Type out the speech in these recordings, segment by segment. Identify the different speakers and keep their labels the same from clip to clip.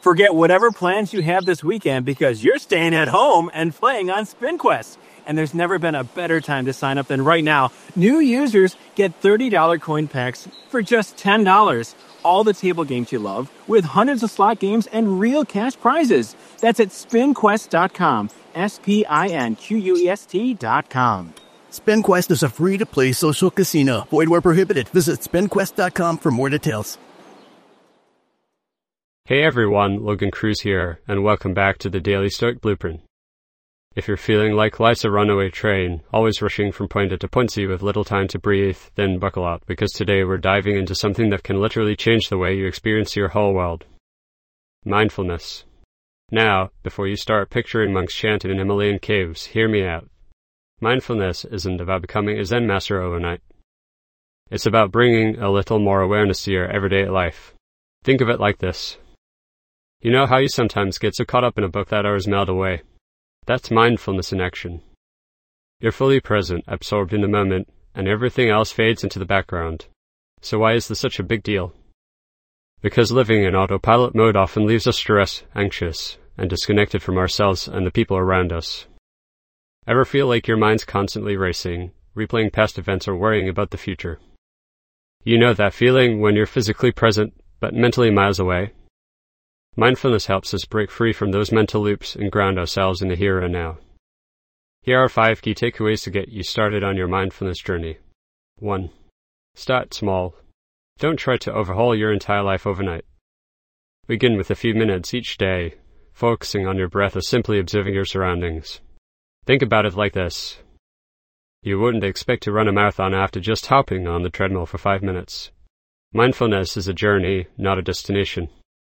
Speaker 1: Forget whatever plans you have this weekend because you're staying at home and playing on SpinQuest. And there's never been a better time to sign up than right now. New users get $30 coin packs for just $10. All the table games you love with hundreds of slot games and real cash prizes. That's at spinquest.com. SPINQUEST.com.
Speaker 2: SpinQuest is a free-to-play social casino. Void where prohibited. Visit spinquest.com for more details.
Speaker 3: Hey everyone, Logan Cruz here, and welcome back to the Daily Stoic Blueprint. If you're feeling like life's a runaway train, always rushing from point A to point C with little time to breathe, then buckle up, because today we're diving into something that can literally change the way you experience your whole world. Mindfulness. Now, before you start picturing monks chanting in Himalayan caves, hear me out. Mindfulness isn't about becoming a Zen master overnight. It's about bringing a little more awareness to your everyday life. Think of it like this. You know how you sometimes get so caught up in a book that hours melt away? That's mindfulness in action. You're fully present, absorbed in the moment, and everything else fades into the background. So why is this such a big deal? Because living in autopilot mode often leaves us stressed, anxious, and disconnected from ourselves and the people around us. Ever feel like your mind's constantly racing, replaying past events or worrying about the future? You know that feeling when you're physically present, but mentally miles away? Mindfulness helps us break free from those mental loops and ground ourselves in the here and now. Here are 5 key takeaways to get you started on your mindfulness journey. 1. Start small. Don't try to overhaul your entire life overnight. Begin with a few minutes each day, focusing on your breath or simply observing your surroundings. Think about it like this. You wouldn't expect to run a marathon after just hopping on the treadmill for 5 minutes. Mindfulness is a journey, not a destination.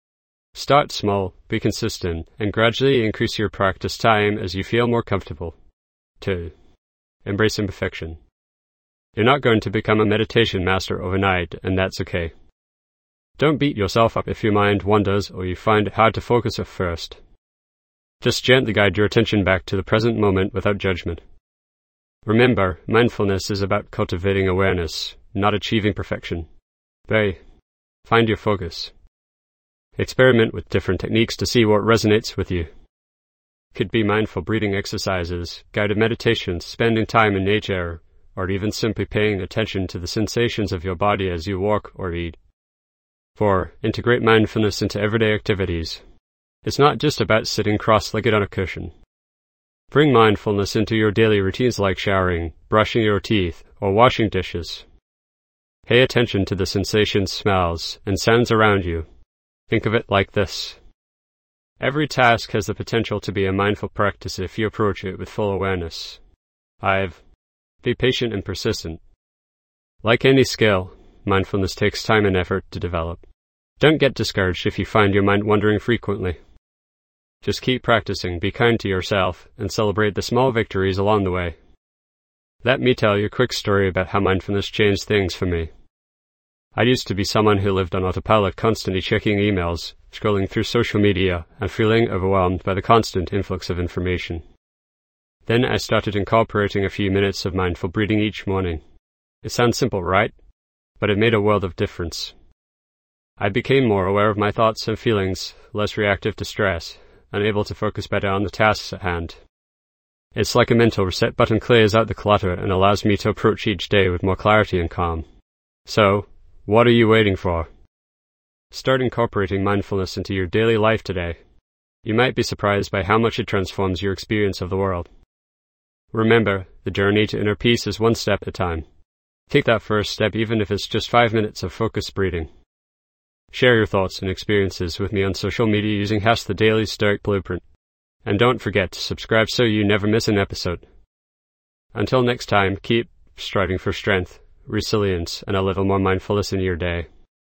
Speaker 3: Start small, be consistent, and gradually increase your practice time as you feel more comfortable. 2. Embrace imperfection. You're not going to become a meditation master overnight, and that's okay. Don't beat yourself up if your mind wanders or you find it hard to focus at first. Just gently guide your attention back to the present moment without judgment. Remember, mindfulness is about cultivating awareness, not achieving perfection. 3. Find your focus. Experiment with different techniques to see what resonates with you. Could be mindful breathing exercises, guided meditations, spending time in nature, or even simply paying attention to the sensations of your body as you walk or eat. 4. Integrate mindfulness into everyday activities. It's not just about sitting cross-legged on a cushion. Bring mindfulness into your daily routines like showering, brushing your teeth, or washing dishes. Pay attention to the sensations, smells, and sounds around you. Think of it like this. Every task has the potential to be a mindful practice if you approach it with full awareness. 5. Be patient and persistent. Like any skill, mindfulness takes time and effort to develop. Don't get discouraged if you find your mind wandering frequently. Just keep practicing, be kind to yourself, and celebrate the small victories along the way. Let me tell you a quick story about how mindfulness changed things for me. I used to be someone who lived on autopilot, constantly checking emails, scrolling through social media, and feeling overwhelmed by the constant influx of information. Then I started incorporating a few minutes of mindful breathing each morning. It sounds simple, right? But it made a world of difference. I became more aware of my thoughts and feelings, less reactive to stress, and able to focus better on the tasks at hand. It's like a mental reset button clears out the clutter and allows me to approach each day with more clarity and calm. So, what are you waiting for? Start incorporating mindfulness into your daily life today. You might be surprised by how much it transforms your experience of the world. Remember, the journey to inner peace is one step at a time. Take that first step even if it's just 5 minutes of focused breathing. Share your thoughts and experiences with me on social media using #TheDailyStoicBlueprint. And don't forget to subscribe so you never miss an episode. Until next time, keep striving for strength, resilience, and a little more mindfulness in your day.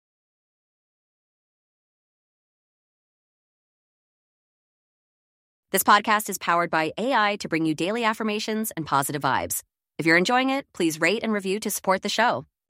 Speaker 4: This podcast is powered by AI to bring you daily affirmations and positive vibes. If you're enjoying it, please rate and review to support the show.